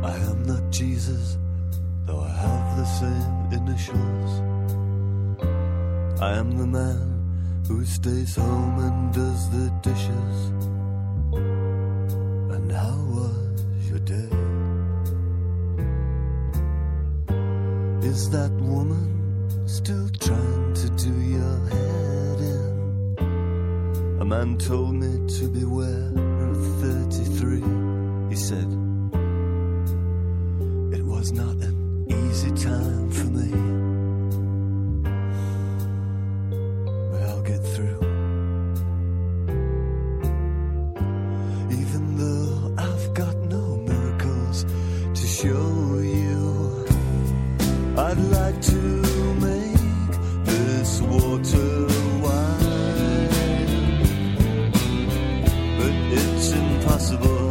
I am not Jesus, though I have the same initials. I am the man who stays home and does the dishes. And how was your day? Is that woman still trying to do your head in? A man told me to beware of 33. He said, it was not an easy time for me, but I'll get through. Even though I've got no miracles to show you, I'd like to make this water wine, but it's impossible.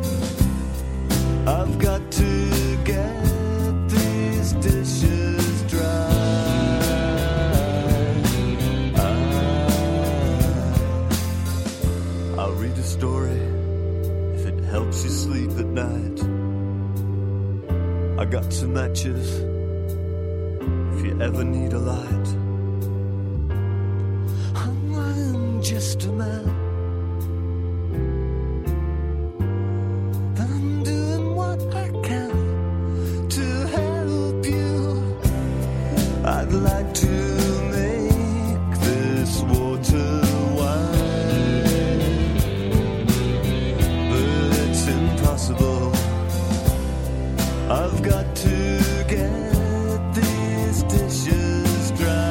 I've got to get these dishes dry. I'll read a story if it helps you sleep at night. I got some matches if you ever need a light. I'm just a man, but I'm doing what I can to help you. I'd like to make this water wine, but it's impossible. I've got to get these dishes dry.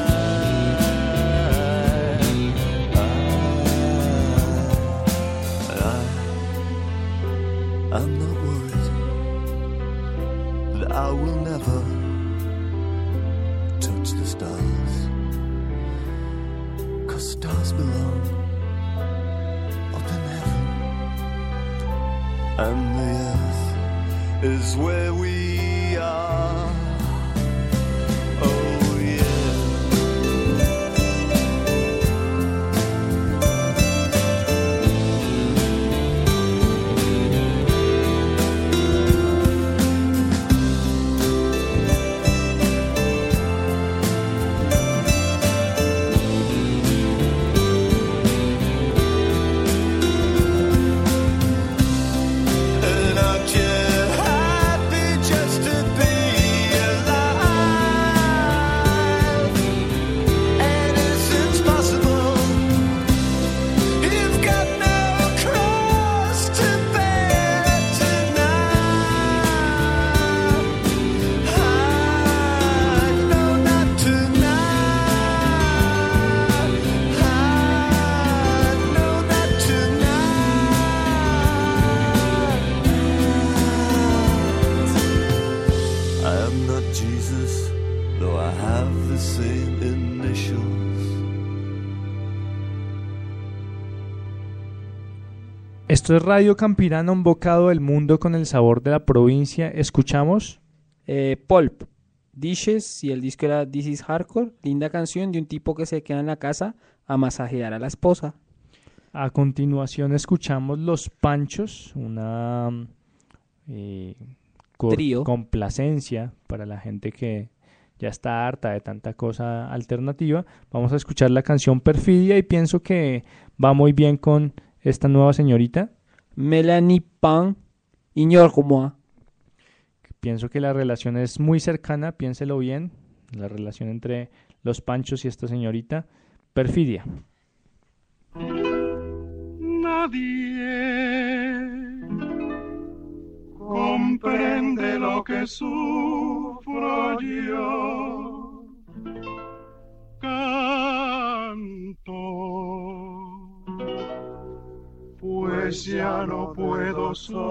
I'm not worried that I will never touch the stars, 'cause stars belong up in heaven, and the earth is where we are. Oh yeah. And I'm just happy just to be alive. Anything's possible. You've got no cross to bear tonight. No, not tonight. No, not tonight. I am not Jesus, though I have the same initials. Esto es Radio Campirana, un bocado del mundo con el sabor de la provincia. Escuchamos Pulp, Dishes, y el disco era This is Hardcore. Linda canción de un tipo que se queda en la casa a masajear a la esposa. A continuación escuchamos Los Panchos, una Trío. complacencia para la gente que ya está harta de tanta cosa alternativa. Vamos a escuchar la canción Perfidia y pienso que va muy bien con esta nueva señorita. Melanie Pan, ignore moi. Pienso que la relación es muy cercana, piénselo bien, la relación entre Los Panchos y esta señorita. Perfidia. Nadie comprende lo que sufro yo. Canto, pues ya no puedo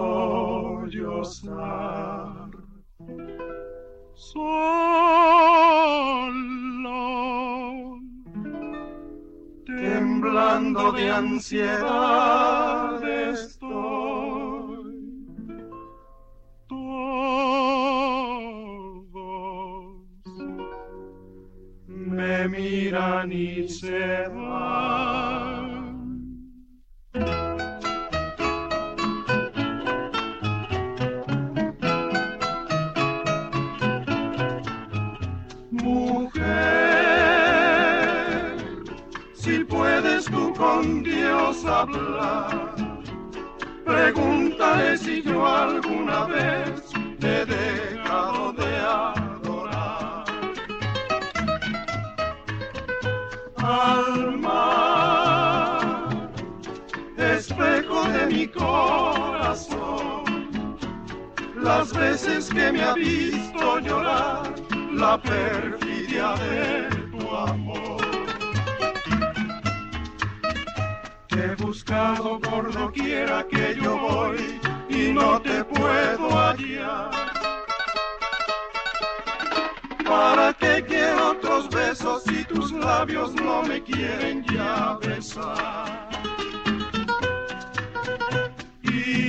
sollozar. Solo, temblando de ansiedad estoy. Todos me miran y se van. hablar. Pregúntale si yo alguna vez he dejado de adorar. Alma, espejo de mi corazón, las veces que me ha visto llorar la perfidia de tu amor. Te he buscado por doquiera que yo voy y no te puedo hallar. ¿Para qué quiero otros besos si tus labios no me quieren ya besar? Y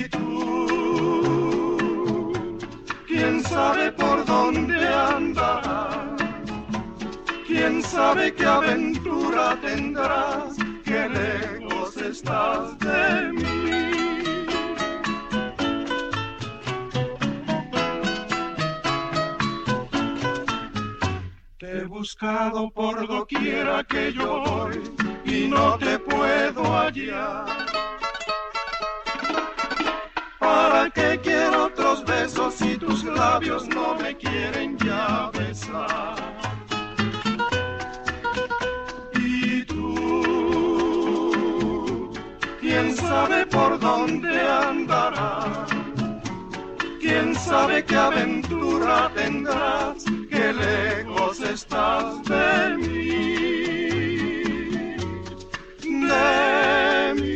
tú, quién sabe por dónde andarás, quién sabe qué aventura tendrás, qué lejos estás de mí. Te he buscado por doquiera que yo voy y no te puedo hallar. ¿Para qué quiero otros besos si tus labios no me quieren ya besar? Y tú, quién sabe por dónde andarás, quién sabe qué aventura tendrás, qué lejos estás de mí, de mí.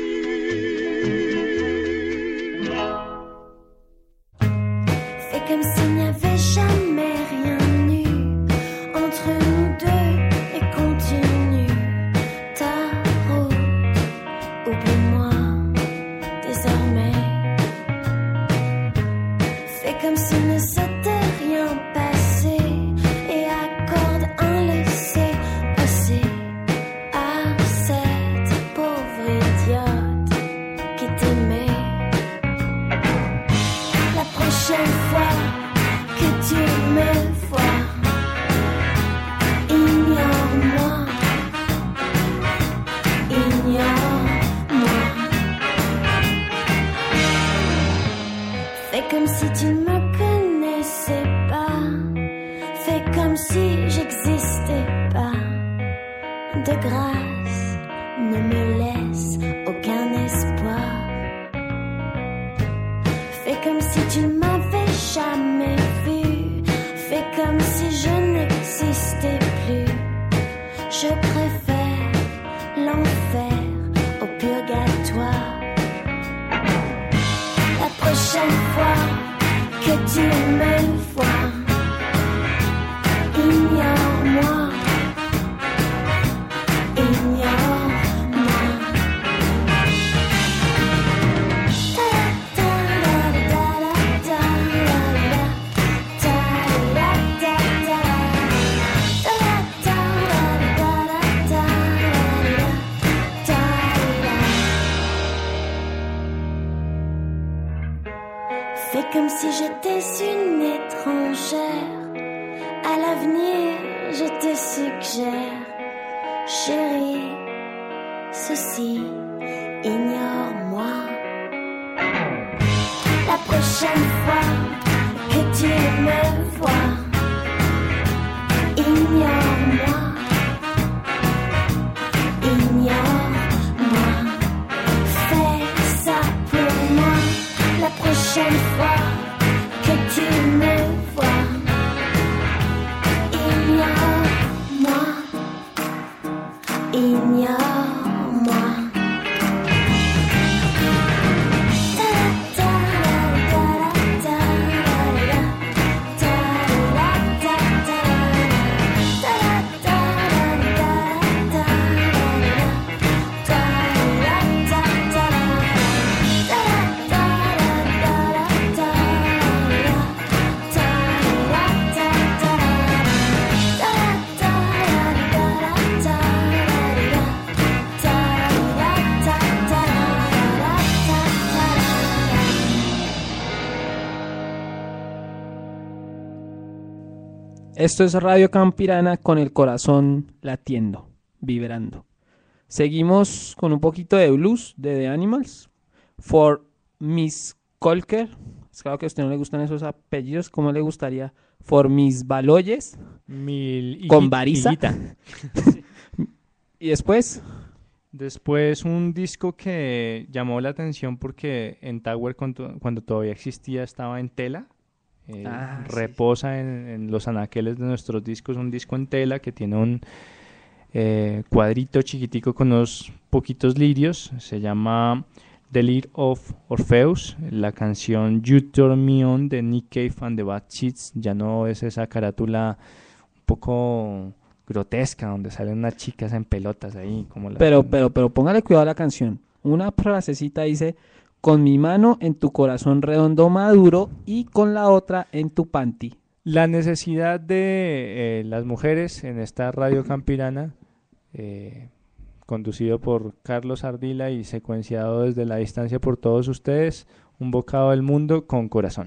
Fais comme s'il n'y avait jamais rien eu entre nous deux et continue ta route. Oublie-moi désormais. Fais comme s'il ne s'était rien passé et accorde un laissez-passer à cette pauvre idiote qui t'aimait. La prochaine fois que tu me vois, ignore-moi, ignore-moi. Fais comme si tu ne me connaissais pas, fais comme si j'existais pas. De grâce, ne me laisse aucun espoir. Fais comme si tu ne m'avais jamais vu, fais comme si je n'existais plus. Je préfère l'enfer au purgatoire. La prochaine fois que tu me vois, ignore-moi, ignore-moi. Fais comme si j'étais une étrangère. À l'avenir, je te suggère, chérie, ceci, ignore-moi. La prochaine fois que tu me vois, ignore-moi, ignore-moi. Fais ça pour moi. La prochaine fois que tu me vois, ignore-moi, ignore-moi. Esto es Radio Campirana con el corazón latiendo, vibrando. Seguimos con un poquito de blues de The Animals. For Miss Colker. Es claro que a usted no le gustan esos apellidos. ¿Cómo le gustaría? For Miss Baloyes. Con Bariza. Y después... Después un disco que llamó la atención porque en Tower cuando todavía existía estaba en tela. Reposa en los anaqueles de nuestros discos, un disco en tela que tiene un cuadrito chiquitico con unos poquitos lirios. Se llama The Lyre of Orpheus. La canción You Turn Me On de Nick Cave and the Bad Seeds. Ya no es esa carátula un poco grotesca donde salen unas chicas en pelotas ahí como pero póngale cuidado a la canción. Una frasecita dice: con mi mano en tu corazón redondo maduro y con la otra en tu panty. La necesidad de las mujeres en esta radio campirana, conducido por Carlos Ardila y secuenciado desde la distancia por todos ustedes, un bocado del mundo con corazón.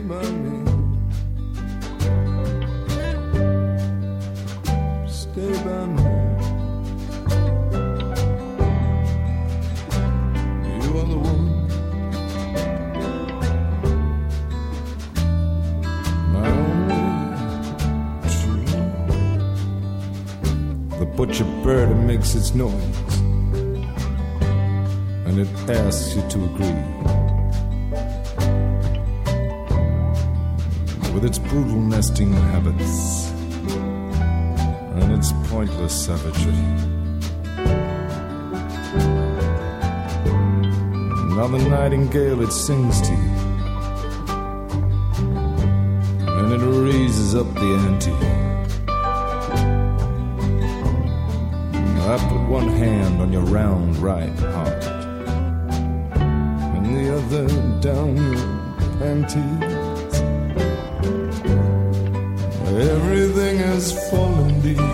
by me. Stay by me. You are the one. My only true. The butcher bird makes its noise, and it asks you to agree. With its brutal nesting habits and its pointless savagery. Now the nightingale it sings to you, and it raises up the ante. I put one hand on your round right heart, and the other down your panties. Everything has fallen deep.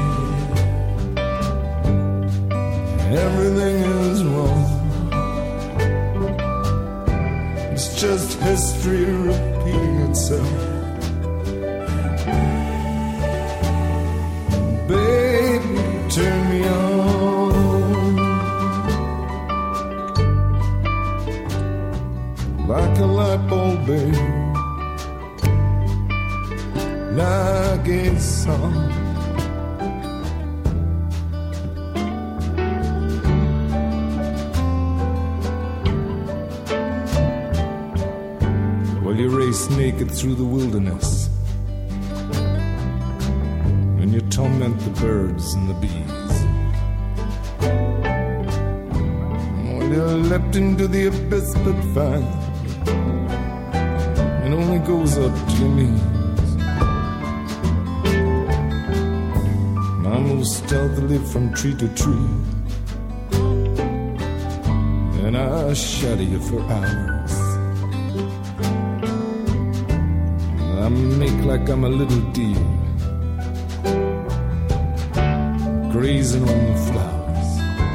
Everything is wrong. It's just history repeating itself. Baby, turn me on like a light bulb, baby. Like a song. Well, you race naked through the wilderness, and you torment the birds and the bees. Well, you leapt into the abyss but fine, it only goes up to your knees. I move stealthily from tree to tree, and I shadow you for hours. I make like I'm a little deer, grazing on the flowers.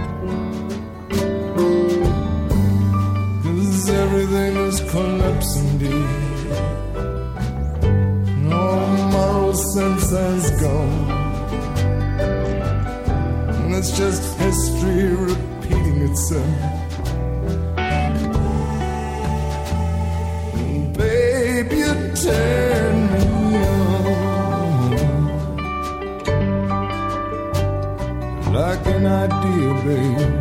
'Cause everything is collapsing deep. All moral sense has gone. It's just history repeating itself. Babe, you turn me on like an idea, babe,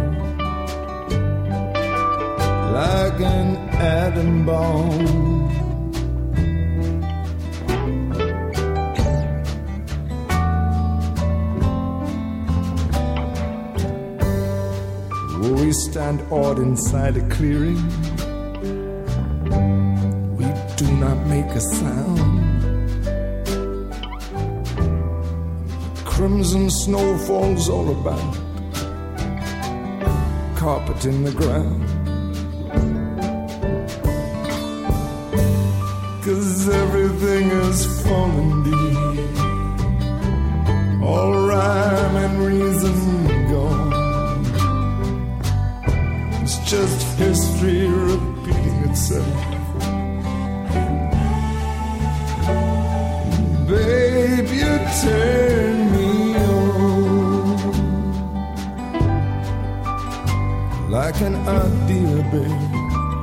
like an atom bomb. We stand awed inside a clearing. We do not make a sound. Crimson snow falls all about, carpet in the ground. 'Cause everything is falling deep. All rhyme and reason gone. Just history repeating itself. Babe, you turn me on like an idea, babe,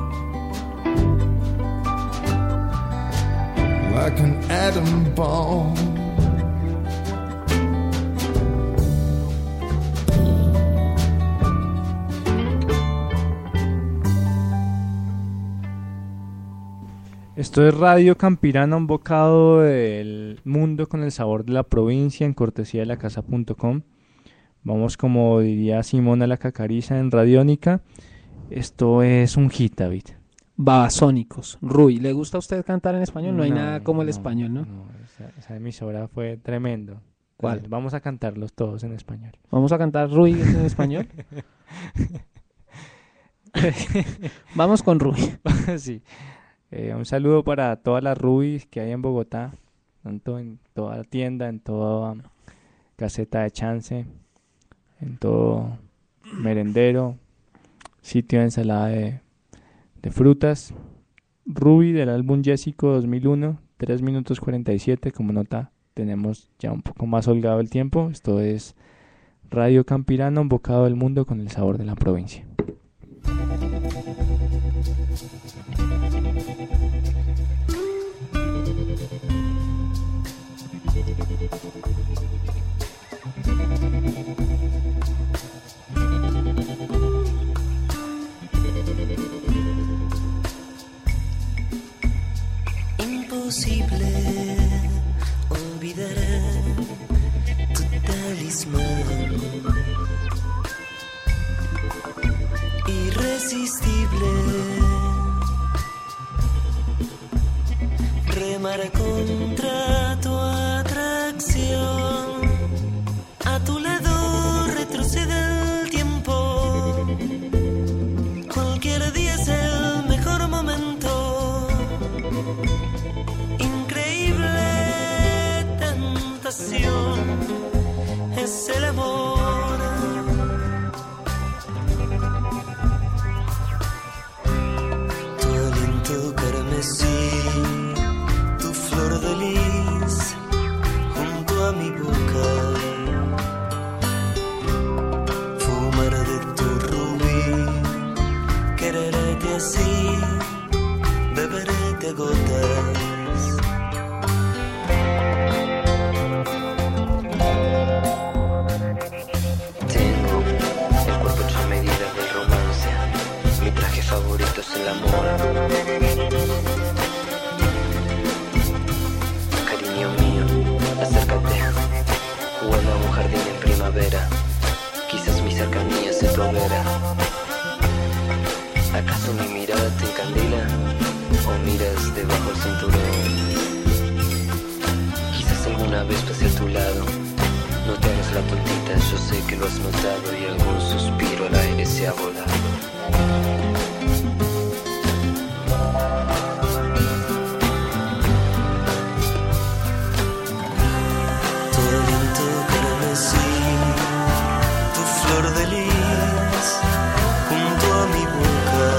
like an atom bomb. Esto es Radio Campirana, un bocado del mundo con el sabor de la provincia, en cortesía de lacasa.com. Vamos, como diría Simona la Cacariza en Radiónica. Esto es un hit, David. Babasónicos. Rui, ¿le gusta a usted cantar en español? No hay nada como el español, ¿no? Esa emisora fue tremendo. ¿Cuál? Vamos a cantarlos todos en español. ¿Vamos a cantar Rui en español? Vamos con Rui. Sí. Un saludo para todas las Ruis que hay en Bogotá, tanto en toda la tienda, en toda caseta de chance, en todo merendero, sitio de ensalada de frutas Ruby del álbum Jessico 2001, 3 minutos 47. Como nota, tenemos ya un poco más holgado el tiempo. Esto es Radio Campirano, un bocado del mundo con el sabor de la provincia. Imposible olvidar tu talismán, irresistible, remar contra tu atracción, a tu lado retrocede el tiempo, cualquier día es el mejor momento. Increíble tentación es el amor. Tu aliento carmesí, tu flor de lis junto a mi boca, fumar de tu rubí, quererte así, beberete a gotas. Tengo el cuerpo hecho a medida del romance, mi traje favorito es el amor. Cariño mío, acércate, jugando a un jardín en primavera, quizás mi cercanía se tu hoguera. ¿Acaso mi mirada te encandila o miras debajo del cinturón? Quizás alguna vez pase a tu lado, no te hagas la tontita, yo sé que lo has notado y algún suspiro al aire se ha volado. Tu aliento carmesí, tu flor de lis junto a mi boca,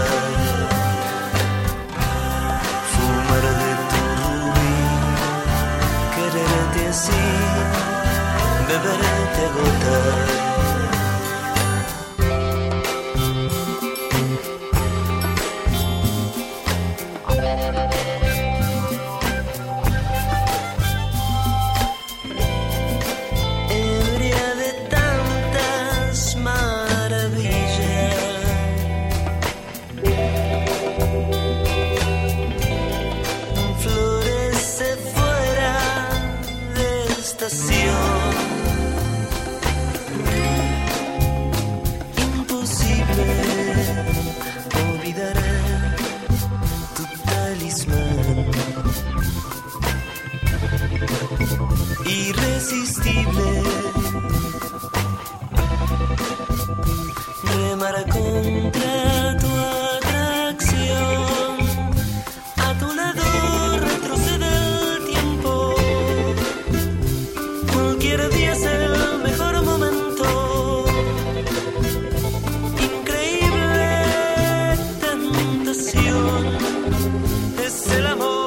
fumar de tu rubí, quererte así, beberete a gotas. Ebria de tantas maravillas, florece fuera de estación. Imposible olvidar tu talismán, irresistible, remar contra tu atracción, a tu lado retrocede el tiempo, cualquier día es el mejor momento. Increíble tentación es el amor.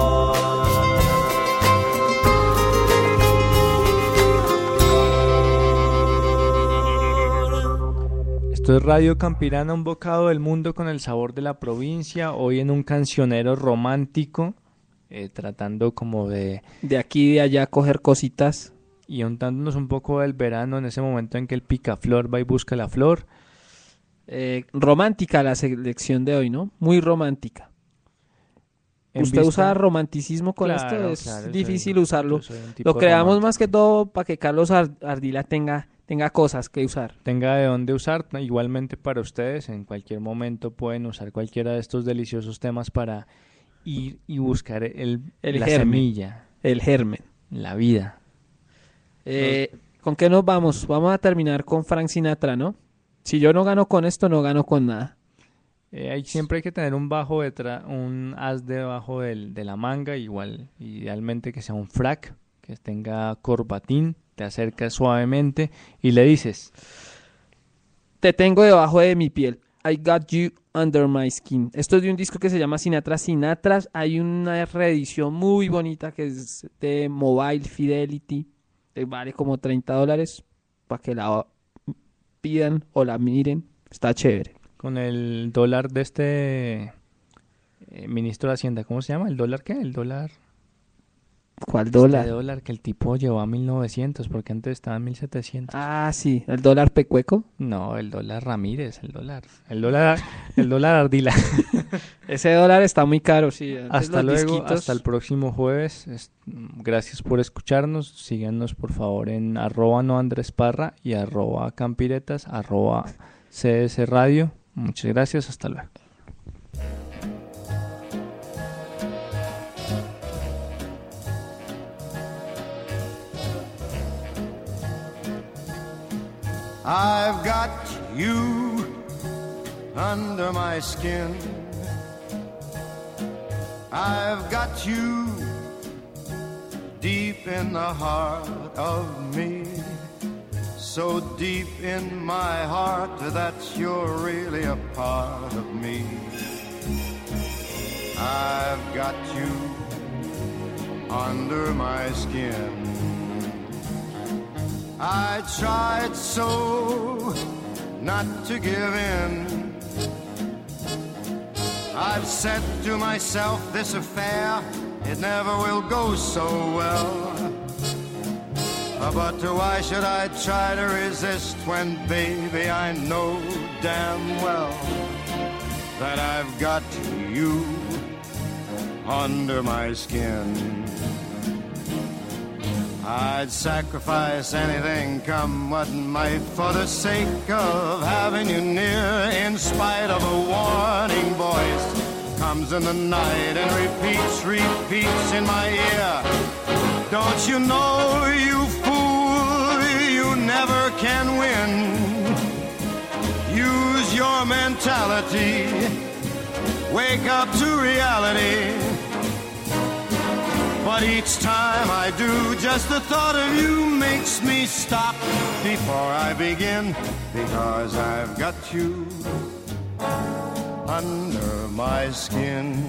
Esto es Radio Campirana, un bocado del mundo con el sabor de la provincia. Hoy en un cancionero romántico, tratando como de aquí y de allá coger cositas. Y untándonos un poco del verano en ese momento en que el picaflor va y busca la flor. Romántica la selección de hoy, ¿no? Muy romántica. ¿Usted usa romanticismo con esto? Es difícil usarlo. Lo creamos romántico, más que todo para que Carlos Ardila tenga cosas que usar. Tenga de dónde usar. Igualmente para ustedes, en cualquier momento pueden usar cualquiera de estos deliciosos temas para ir y buscar la germen, semilla. El germen. La vida. ¿Con qué nos vamos? Vamos a terminar con Frank Sinatra, ¿no? Si yo no gano con esto, no gano con nada. Siempre hay que tener un bajo un as debajo de la manga, idealmente que sea un frac, que tenga corbatín. Te acercas suavemente y le dices: te tengo debajo de mi piel. I Got You Under My Skin. Esto es de un disco que se llama Sinatra Sinatras. Hay una reedición muy bonita que es de Mobile Fidelity. Vale como $30 para que la pidan o la miren. Está chévere. Con el dólar de este ministro de Hacienda, ¿cómo se llama? ¿El dólar qué? El dólar... ¿Cuál dólar? El dólar que el tipo llevó a 1900, porque antes estaba en 1700. Ah, sí, ¿el dólar pecueco? No, el dólar Ramírez, el dólar Ardila. Ese dólar está muy caro, sí. Hasta luego, hasta el próximo jueves. Gracias por escucharnos. Síganos por favor en @noandresparra y @campiretas, @CS Radio. Muchas gracias, hasta luego. I've got you under my skin. I've got you deep in the heart of me. So deep in my heart that you're really a part of me. I've got you under my skin. I tried so not to give in. I've said to myself, this affair, it never will go so well. But why should I try to resist when, baby, I know damn well that I've got you under my skin. I'd sacrifice anything, come what might, for the sake of having you near, in spite of a warning voice. Comes in the night and repeats in my ear. Don't you know, you fool, you never can win. Use your mentality, wake up to reality. But each time I do, just the thought of you makes me stop before I begin. Because I've got you under my skin.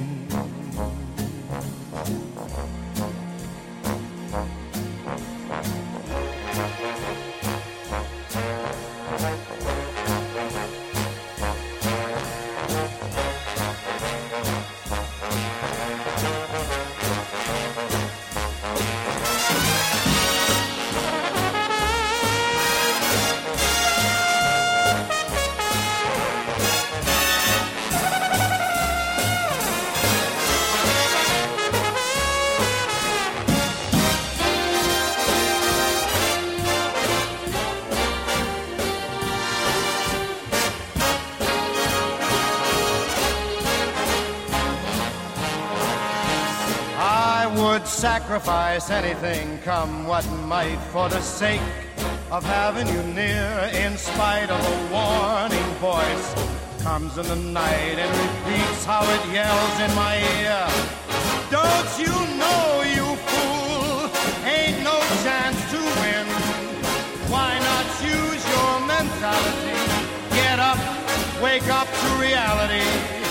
Sacrifice anything, come what might, for the sake of having you near, in spite of a warning voice. Comes in the night and repeats how it yells in my ear. Don't you know, you fool, ain't no chance to win. Why not use your mentality? Get up, wake up to reality.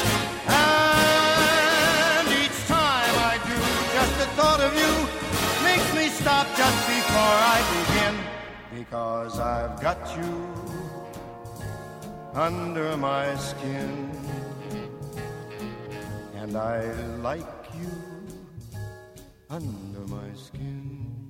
Thought of you makes me stop just before I begin. Because I've got you under my skin. And I like you under my skin.